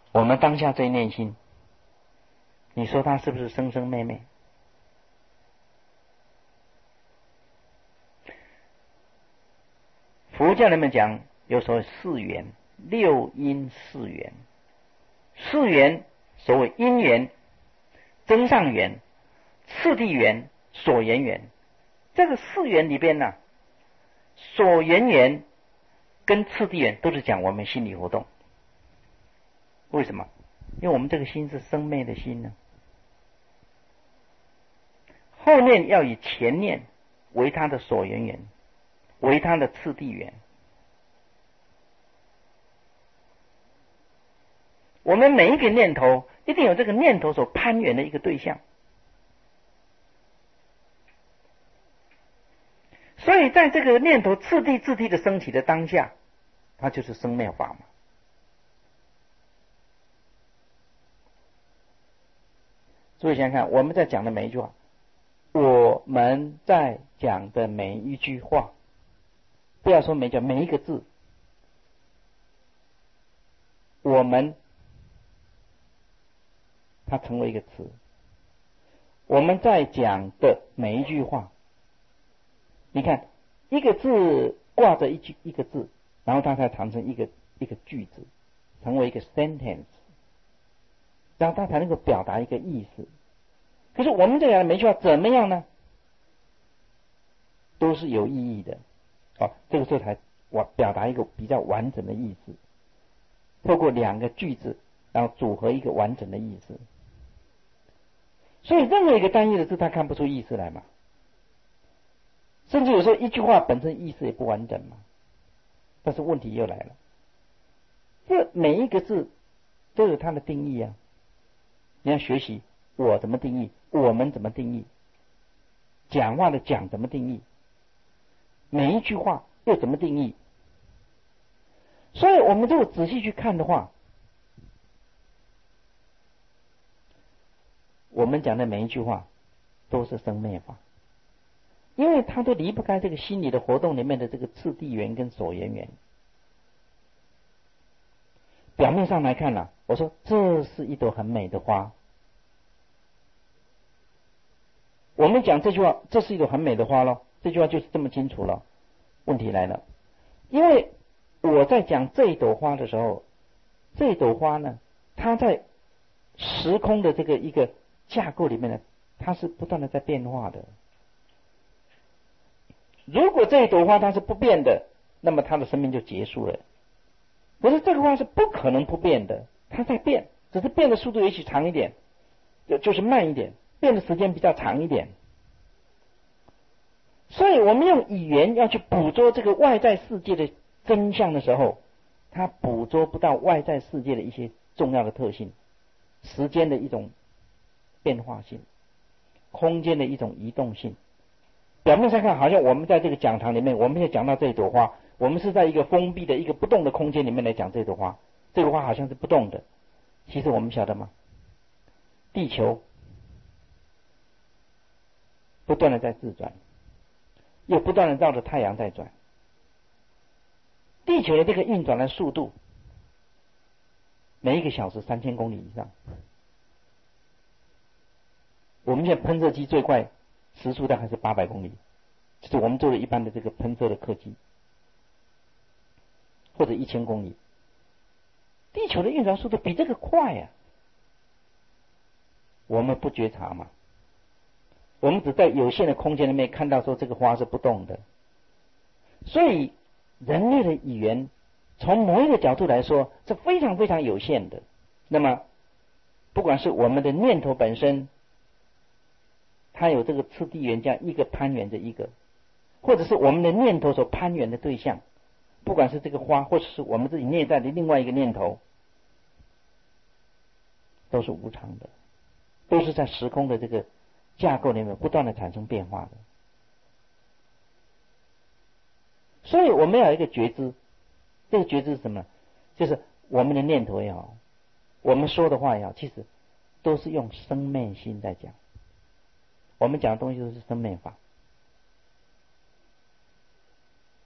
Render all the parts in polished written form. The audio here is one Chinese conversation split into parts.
我们当下这一念心，你说它是不是生生灭灭？佛教里面讲有所谓四缘，六因四缘。四缘所谓因缘、增上缘、次第缘、所缘缘。这个四缘里边呢，所缘缘跟次第缘都是讲我们心理活动。为什么？因为我们这个心是生灭的心呢。后念要以前念为它的所缘缘，为它的次第缘。我们每一个念头一定有这个念头所攀缘的一个对象，所以在这个念头次第的升起的当下，它就是生灭法嘛。所以想想看，我们在讲的每一句话，我们在讲的每一句话，不要说每一个字，我们它成为一个词。我们在讲的每一句话，你看一个字挂着一个字，然后它才产生一个句子，成为一个 sentence， 然后它才能够表达一个意思。可是我们在讲的每一句话怎么样呢？都是有意义的。这个时候才表达一个比较完整的意思，透过两个句子，然后组合一个完整的意思。所以任何一个单一的字，它看不出意思来嘛。甚至有时候一句话本身意思也不完整嘛。但是问题又来了，这每一个字都有它的定义啊。你要学习我怎么定义，我们怎么定义，讲话的讲怎么定义，每一句话又怎么定义。所以我们如果仔细去看的话，我们讲的每一句话都是生灭法，因为它都离不开这个心理的活动里面的这个次第缘跟所缘缘。表面上来看呢，我说这是一朵很美的花，我们讲这句话，这是一朵很美的花咯，这句话就是这么清楚了。问题来了，因为我在讲这一朵花的时候，这一朵花呢，它在时空的这个一个架构里面呢，它是不断的在变化的。如果这一朵花它是不变的，那么它的生命就结束了。可是这个花是不可能不变的，它在变，只是变的速度也许长一点，就是慢一点，变的时间比较长一点。所以我们用语言要去捕捉这个外在世界的真相的时候，它捕捉不到外在世界的一些重要的特性，时间的一种变化性，空间的一种移动性。表面上看好像我们在这个讲堂里面，我们在讲到这一朵花，我们是在一个封闭的一个不动的空间里面来讲这朵花，这朵花好像是不动的。其实我们晓得吗？地球不断的在自转，又不断的绕着太阳在转。地球的这个运转的速度，每一个小时3000公里以上。我们现在喷射机最快时速大概是800公里，就是我们做的一般的这个喷射的客机，或者1000公里。地球的运转速度比这个快啊！我们不觉察嘛，我们只在有限的空间里面看到说这个花是不动的。所以人类的语言从某一个角度来说是非常非常有限的。那么不管是我们的念头本身，它有这个次第缘，这样一个攀缘着一个，或者是我们的念头所攀缘的对象，不管是这个花，或者是我们自己内在的另外一个念头，都是无常的，都是在时空的这个架构里面不断的产生变化的。所以我们要有一个觉知，这个觉知是什么呢？就是我们的念头也好，我们说的话也好，其实都是用生灭心在讲。我们讲的东西都是生灭法。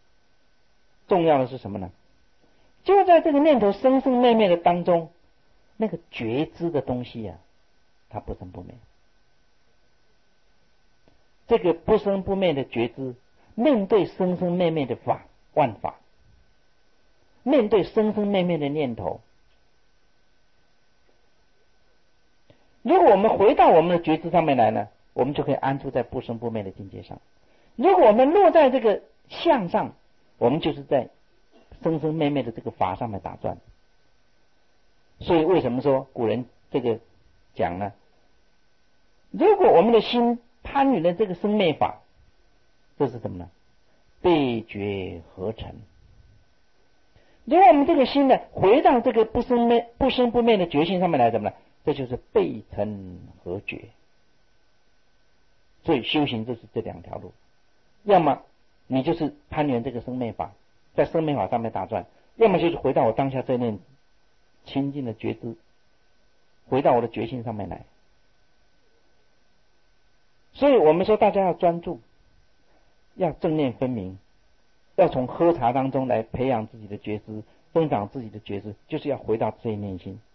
重要的是什么呢？就在这个念头生生灭灭的当中， 那个觉知的东西啊，它不生不灭。这个不生不灭的觉知，面对生生灭灭的万法，面对生生灭灭的念头，如果我们回到我们的觉知上面来呢，我们就可以安住在不生不灭的境界上。如果我们落在这个相上，我们就是在生生灭灭的这个法上面打转。所以为什么说古人这个讲呢？如果我们的心攀于了这个生灭法，这是什么呢？背觉合成。如果我们这个心呢，回到这个不生不灭的觉性上面来，怎么呢？这就是背尘合觉。所以修行就是这两条路，要么你就是攀缘这个生灭法，在生灭法上面打转，要么就是回到我当下这念清净的觉知，回到我的觉性上面来。所以我们说大家要专注，要正念分明，要从喝茶当中来培养自己的觉知，增长自己的觉知，就是要回到这一念心。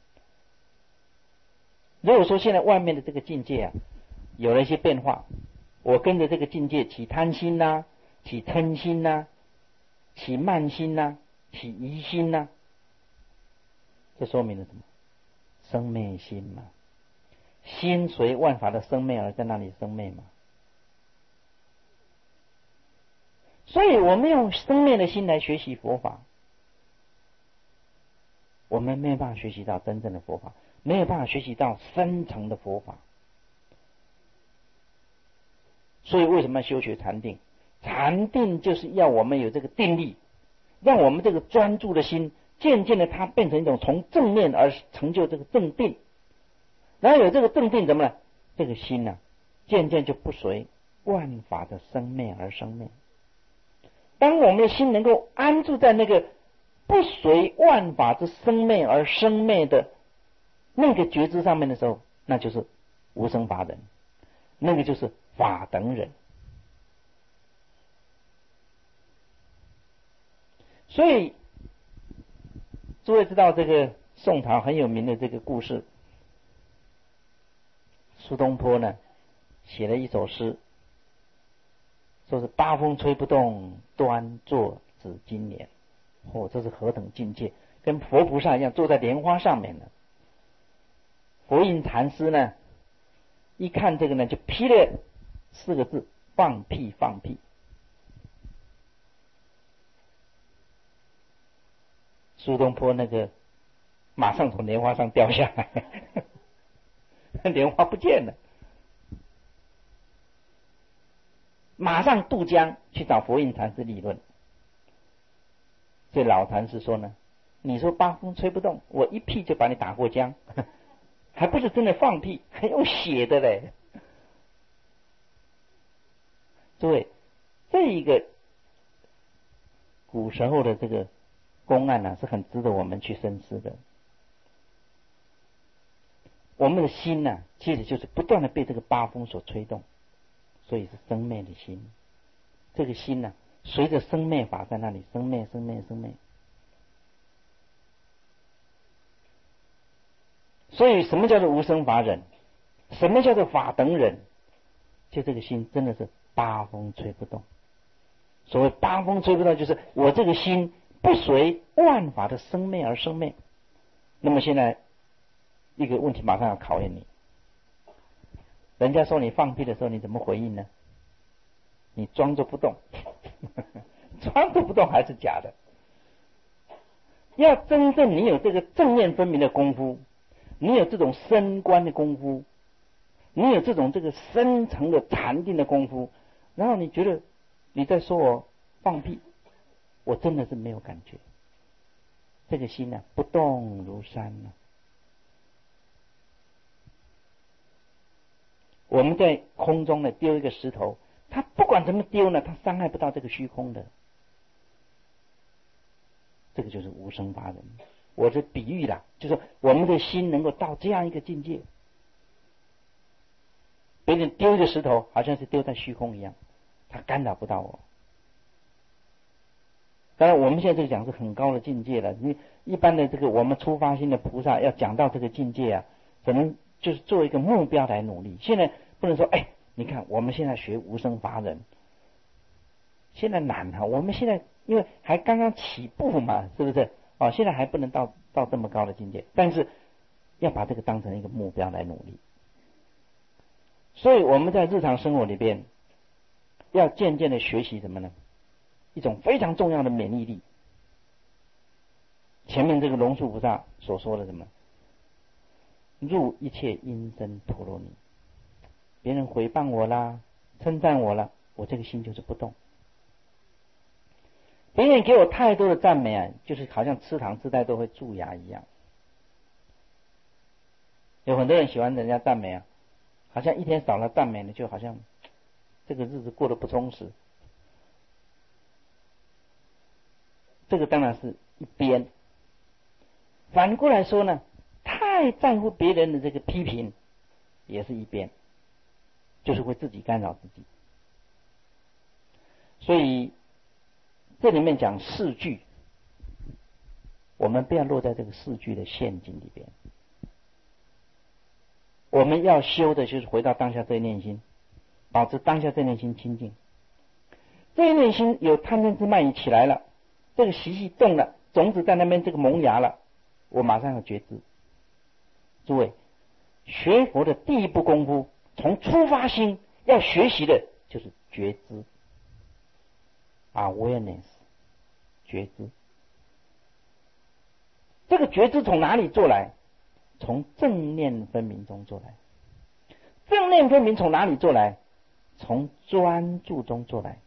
如果说现在外面的这个境界啊有了一些变化，我跟着这个境界起贪心呐、起嗔心呐、起慢心呐、起疑心呐，这说明了什么？生灭心嘛，心随万法的生灭而在那里生灭嘛。所以我们用生灭的心来学习佛法，我们没有办法学习到真正的佛法，没有办法学习到深层的佛法。所以为什么要修学禅定？禅定就是要我们有这个定力，让我们这个专注的心渐渐的它变成一种从正念而成就这个正定。然后有这个正定，怎么呢？这个心呢渐渐就不随万法的生灭而生灭。当我们的心能够安住在那个不随万法之生灭而生灭的那个觉知上面的时候，那就是无生法忍，那个就是法等忍。所以诸位知道这个宋朝很有名的这个故事，苏东坡呢写了一首诗，说是八风吹不动，端坐紫金莲。这是何等境界，跟佛菩萨一样坐在莲花上面的。佛印禅师呢一看这个呢，就批了4个字：放屁放屁。苏东坡那个马上从莲花上掉下来莲花不见了，马上渡江去找佛印禅师理论。所以老禅师说呢，你说八风吹不动，我一屁就把你打过江还不是真的放屁，还用写的嘞。诸位，这一个古时候的这个公案呢，是很值得我们去深思的。我们的心呢其实就是不断的被这个八风所吹动，所以是生灭的心。这个心呢随着生灭法在那里生灭生灭生灭。所以什么叫做无生法忍？什么叫做法等忍？就这个心真的是八风吹不动。所谓八风吹不动，就是我这个心不随万法的生灭而生灭。那么现在一个问题马上要考验你，人家说你放屁的时候你怎么回应呢？你装作不动装作不动还是假的。要真正你有这个正念分明的功夫，你有这种深观的功夫，你有这种这个深层的禅定的功夫，然后你觉得你在说我放屁，我真的是没有感觉，这个心呢不动如山呢。我们在空中呢丢一个石头，它不管怎么丢呢，它伤害不到这个虚空的。这个就是无生法忍。我是比喻啦，就是我们的心能够到这样一个境界，别人丢一个石头好像是丢在虚空一样，它干扰不到我。 当然我们现在这个讲是很高的境界了，因为一般的这个我们初发心的菩萨要讲到这个境界啊，只能就是做一个目标来努力。现在不能说你看我们现在学无生法忍，现在难啊，我们现在因为还刚刚起步嘛，是不是？现在还不能到这么高的境界，但是要把这个当成一个目标来努力。所以我们在日常生活里边要渐渐的学习什么呢？一种非常重要的免疫力。前面这个龙树菩萨所说的什么？入一切因身陀罗尼，别人诽谤我啦，称赞我啦，我这个心就是不动。别人给我太多的赞美啊，就是好像吃糖吃太多会蛀牙一样。有很多人喜欢人家赞美啊，好像一天少了赞美呢，就好像这个日子过得不充实。这个当然是一边。反过来说呢，太在乎别人的这个批评，也是一边，就是会自己干扰自己。所以这里面讲四句，我们不要落在这个四句的陷阱里边。我们要修的就是回到当下这一念心，保持当下这一念心清净。这一念心有贪嗔痴慢疑起来了，这个习气动了，种子在那边这个萌芽了，我马上要觉知。诸位，学佛的第一步功夫，从出发心要学习的就是觉知 ，awareness， 觉知。这个觉知从哪里做来？从正念分明中做来。正念分明从哪里做来？从专注中做来。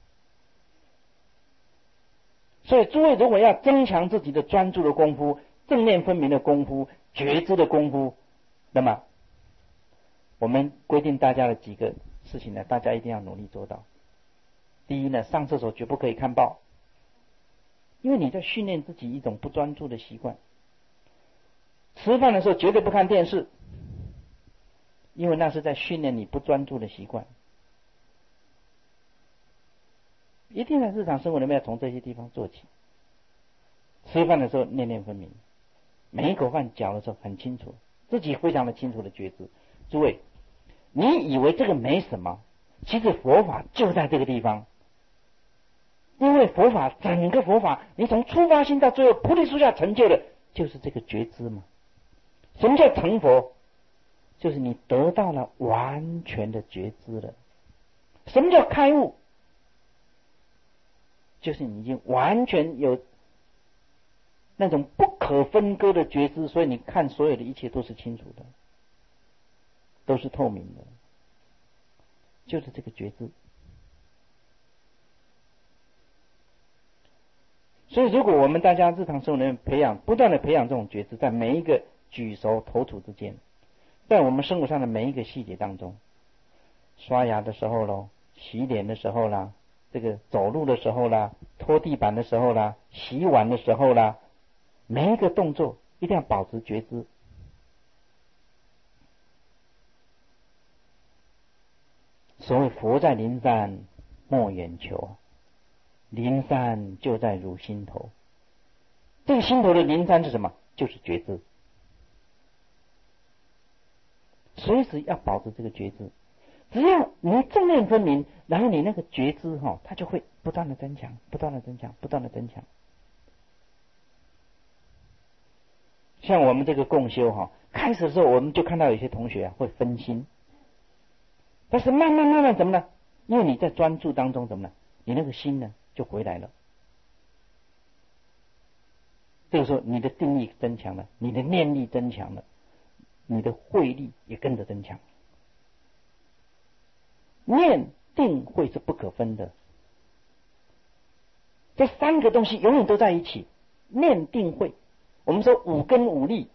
所以诸位如果要增强自己的专注的功夫、正念分明的功夫、觉知的功夫，那么我们规定大家的几个事情呢，大家一定要努力做到。第一呢，上厕所绝不可以看报，因为你在训练自己一种不专注的习惯。吃饭的时候绝对不看电视，因为那是在训练你不专注的习惯。一定在日常生活里面要从这些地方做起。吃饭的时候念念分明，每一口饭嚼的时候很清楚，自己非常的清楚的觉知。诸位，你以为这个没什么，其实佛法就在这个地方。因为佛法，整个佛法，你从出发心到最后菩提树下成就的，就是这个觉知嘛。什么叫成佛？就是你得到了完全的觉知了。什么叫开悟？就是你已经完全有那种不可分割的觉知，所以你看所有的一切都是清楚的，都是透明的，就是这个觉知。所以如果我们大家日常生活里面不断的培养这种觉知，在每一个举手投足之间，在我们生活上的每一个细节当中，刷牙的时候咯，洗脸的时候啦，这个走路的时候啦，拖地板的时候啦，洗碗的时候啦，每一个动作一定要保持觉知。所谓佛在灵山莫远求，灵山就在汝心头。这个心头的灵山是什么？就是觉知。随时要保持这个觉知。只要你正念分明，然后你那个觉知它就会不断的增强，不断的增强，不断的增强。像我们这个共修开始的时候我们就看到有些同学会分心，但是慢慢怎么呢？因为你在专注当中怎么呢？你那个心呢就回来了。这个时候你的定力增强了，你的念力增强了，你的慧力也跟着增强。念定慧是不可分的，这三个东西永远都在一起。念定慧，我们说五根五力，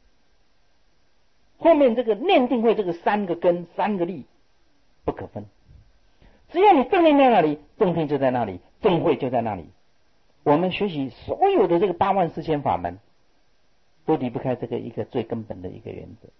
后面这个念定慧这个三个根三个力不可分。只要你正念在那里，正定就在那里，正慧就在那里。我们学习所有的这个84000法门，都离不开这个一个最根本的一个原则。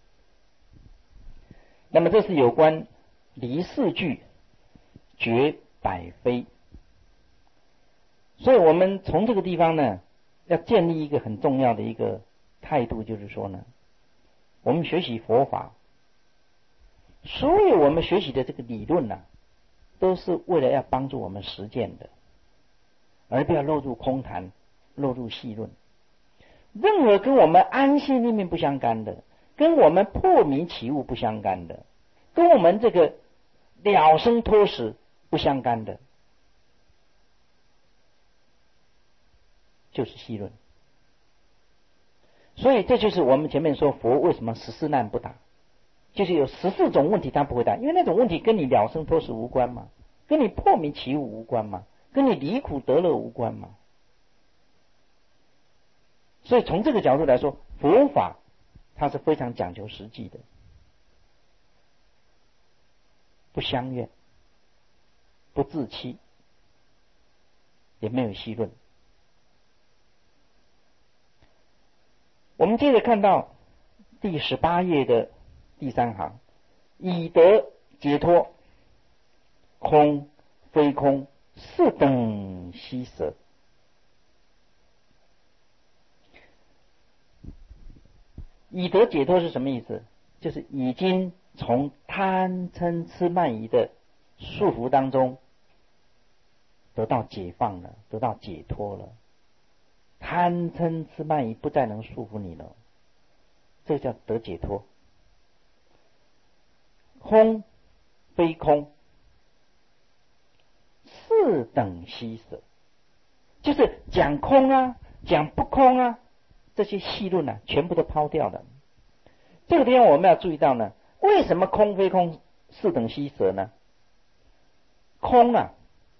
那么这是有关离四句绝百非。 所以我们从这个地方呢，要建立一个很重要的一个态度，就是说呢，我们学习佛法，所有我们学习的这个理论呢，都是为了要帮助我们实践的，而不要落入空谈，落入戏论。任何跟我们安心立命不相干的，跟我们破迷起悟不相干的，跟我们这个了生脱死不相干的，就是戏论。所以这就是我们前面说佛为什么14难不答，就是有14种问题他不会答，因为那种问题跟你了生脱死无关嘛，跟你破迷起悟无关嘛，跟你离苦得乐无关嘛。所以从这个角度来说，佛法它是非常讲究实际的，不相怨，不自欺，也没有戏论。我们接着看到第18页的第3行，以得解脱，空非空，是等悉舍。以得解脱是什么意思？就是已经从贪嗔痴慢疑的束缚当中得到解放了，得到解脱了。贪嗔痴慢疑不再能束缚你了，这叫得解脱。空非空，是等悉舍，就是讲空啊，讲不空啊，这些戏论啊，全部都抛掉了。这个地方我们要注意到呢，为什么空非空，是等悉舍呢？空啊，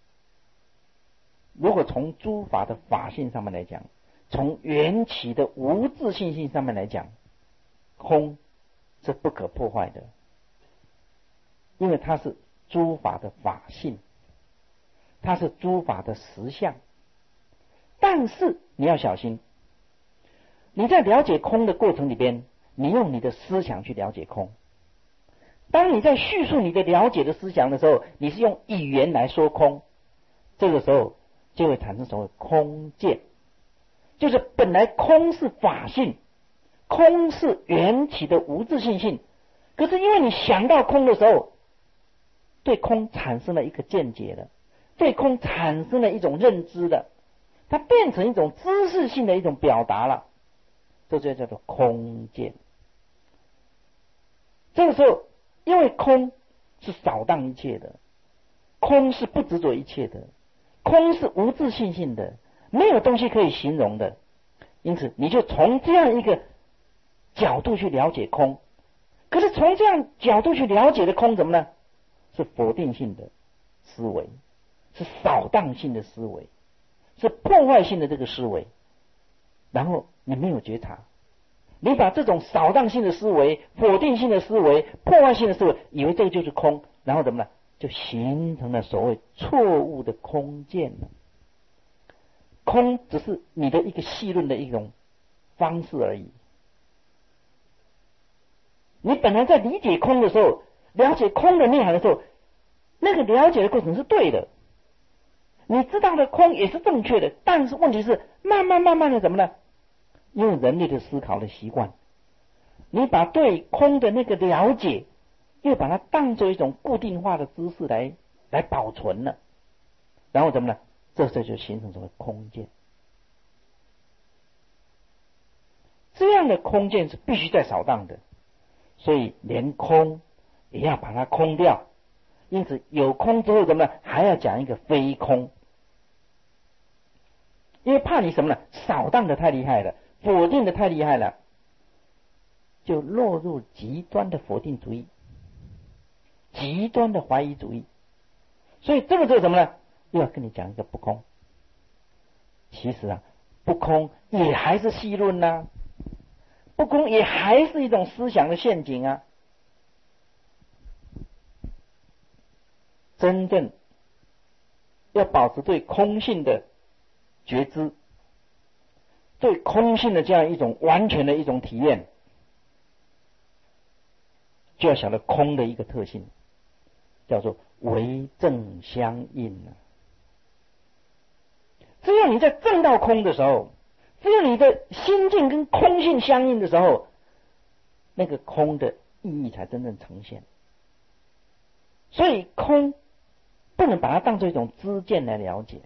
如果从诸法的法性上面来讲，从缘起的无自性性上面来讲，空是不可破坏的，因为它是诸法的法性，它是诸法的实相。但是你要小心，你在了解空的过程里边，你用你的思想去了解空。当你在叙述你的了解的思想的时候，你是用语言来说空，这个时候就会产生所谓空见，就是本来空是法性，空是缘起的无自性性，可是因为你想到空的时候，对空产生了一个见解了，对空产生了一种认知了，它变成一种知识性的一种表达了，这就叫做空见。这个时候，因为空是扫荡一切的，空是不执着一切的，空是无自性性的，没有东西可以形容的，因此你就从这样一个角度去了解空。可是从这样角度去了解的空怎么呢？是否定性的思维，是扫荡性的思维，是破坏性的这个思维，然后你没有觉察，你把这种扫荡性的思维、否定性的思维、破坏性的思维，以为这个就是空，然后怎么呢？就形成了所谓错误的空见了。空只是你的一个戏论的一种方式而已。你本来在理解空的时候，了解空的内涵的时候，那个了解的过程是对的，你知道的空也是正确的，但是问题是慢慢的怎么呢？用人类的思考的习惯，你把对空的那个了解，又把它当作一种固定化的知识来保存了，然后怎么呢？这就形成什么空见。这样的空见是必须在扫荡的，所以连空也要把它空掉。因此有空之后怎么呢？还要讲一个非空，因为怕你什么呢？扫荡的太厉害了，否定的太厉害了，就落入极端的否定主义，极端的怀疑主义。所以这个时候什么呢？又要跟你讲一个不空。其实啊，不空也还是戏论啊，不空也还是一种思想的陷阱啊。真正要保持对空性的觉知，对空性的这样一种完全的一种体验，就要晓得空的一个特性，叫做唯正相应啊。 只有你在证到空的时候，只有你的心境跟空性相应的时候，那个空的意义才真正呈现。所以空不能把它当作一种知见来了解，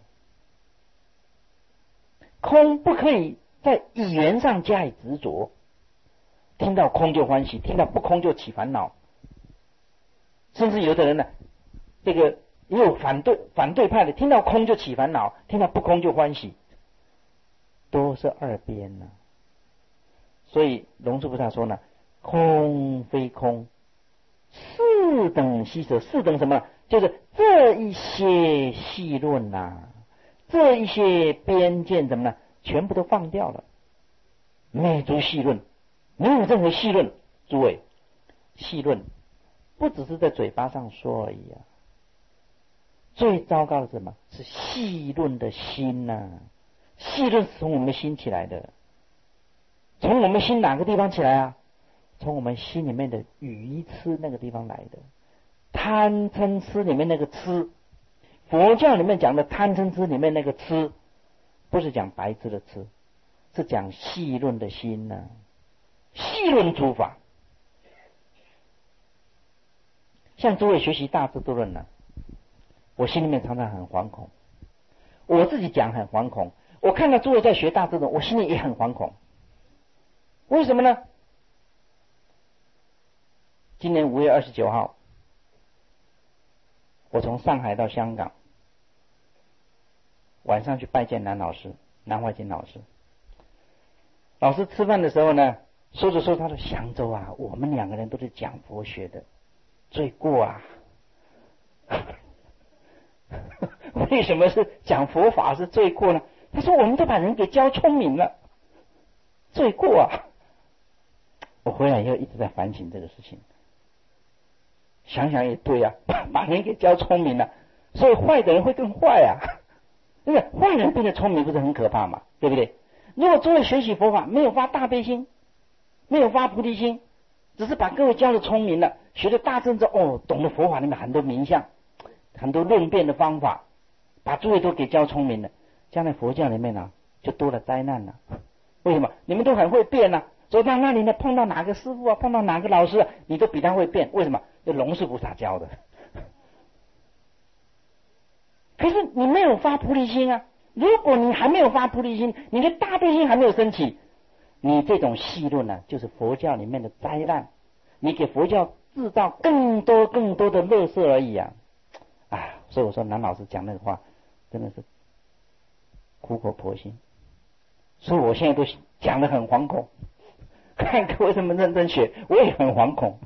空不可以在语言上加以执着，听到空就欢喜，听到不空就起烦恼。甚至有的人呢，这个也有反对派的，听到空就起烦恼，听到不空就欢喜，都是二边呢。所以龙树菩萨说呢，空非空，四等悉舍。四等什么？就是这一些细论啊，这一些边见怎么呢？全部都放掉了，灭诸细论，没有任何细论。诸位，细论不只是在嘴巴上说而已啊，最糟糕的是什么？是细论的心啊。细论是从我们心起来的，从我们心哪个地方起来啊？从我们心里面的愚痴那个地方来的。贪嗔痴里面那个痴，佛教里面讲的贪嗔痴里面那个痴，不是讲白痴的痴，是讲细论的心啊。细论诸法，像诸位学习大智度论呢，我心里面常常很惶恐，我自己讲很惶恐，我看到诸位在学大智度，我心里也很惶恐。为什么呢？今年5月29号，我从上海到香港，晚上去拜见南老师，南怀瑾老师。老师吃饭的时候呢，说着说他说：“祥州啊，我们2个人都是讲佛学的，罪过啊！为什么是讲佛法是罪过呢？”他说：“我们都把人给教聪明了，罪过啊！”我回来以后一直在反省这个事情，想想也对啊，把人给教聪明了，所以坏的人会更坏啊。那个坏人变得聪明，不是很可怕吗？对不对？如果诸位学习佛法，没有发大悲心，没有发菩提心，只是把各位教的聪明了，学的大正之后，懂得佛法里面很多名相，很多论辩的方法，把诸位都给教聪明了，将来佛教里面呢，就多了灾难了。为什么？你们都很会辩啊，走到那里呢，碰到哪个师傅啊，碰到哪个老师啊，你都比他会辩。为什么？这龙树菩萨教的。可是你没有发菩提心啊！如果你还没有发菩提心，你的大悲心还没有升起，你这种戏论呢，就是佛教里面的灾难，你给佛教制造更多的垃圾而已啊！啊，所以我说南老师讲那个话真的是苦口婆心，所以我现在都讲得很惶恐。看各位这么认真学，我也很惶恐。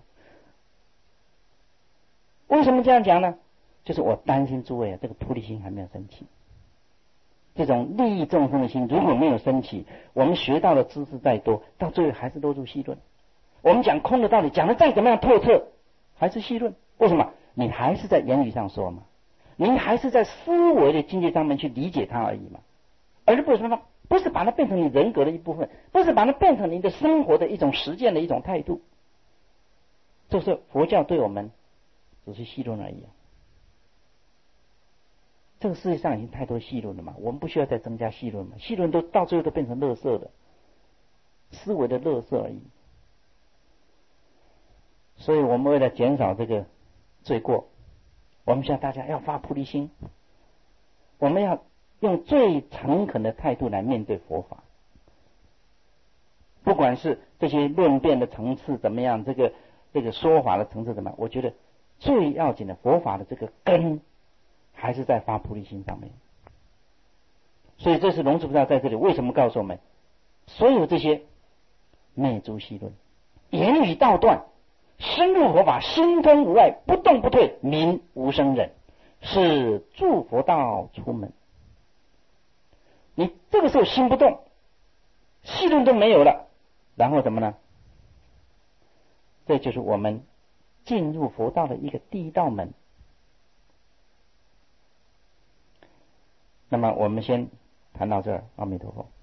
为什么这样讲呢？就是我担心诸位啊，这个菩提心还没有升起，这种利益众生的心如果没有升起，我们学到的知识再多，到最后还是落入戏论。我们讲空的道理讲的再怎么样透彻，还是戏论。为什么？你还是在言语上说嘛，你还是在思维的境界上面去理解它而已嘛，而不是什么，不是把它变成你人格的一部分，不是把它变成你的生活的一种实践的一种态度。这是佛教对我们只是戏论而已啊。这个世界上已经太多戏论了嘛，我们不需要再增加戏论嘛，戏论都到最后都变成垃圾的，思维的垃圾而已。所以我们为了减少这个罪过，我们希望大家要发菩提心，我们要用最诚恳的态度来面对佛法。不管是这些论辩的层次怎么样，这个说法的层次怎么样，我觉得最要紧的佛法的这个根还是在发菩提心上面。所以这是龙树菩萨在这里为什么告诉我们，所有这些灭诸戏论，言语道断，深入佛法，心通无碍，不动不退，名无生忍，是助佛道出门。你这个时候心不动，戏论都没有了，然后怎么呢？这就是我们进入佛道的一个第一道门。那么我们先谈到这儿，阿弥陀佛。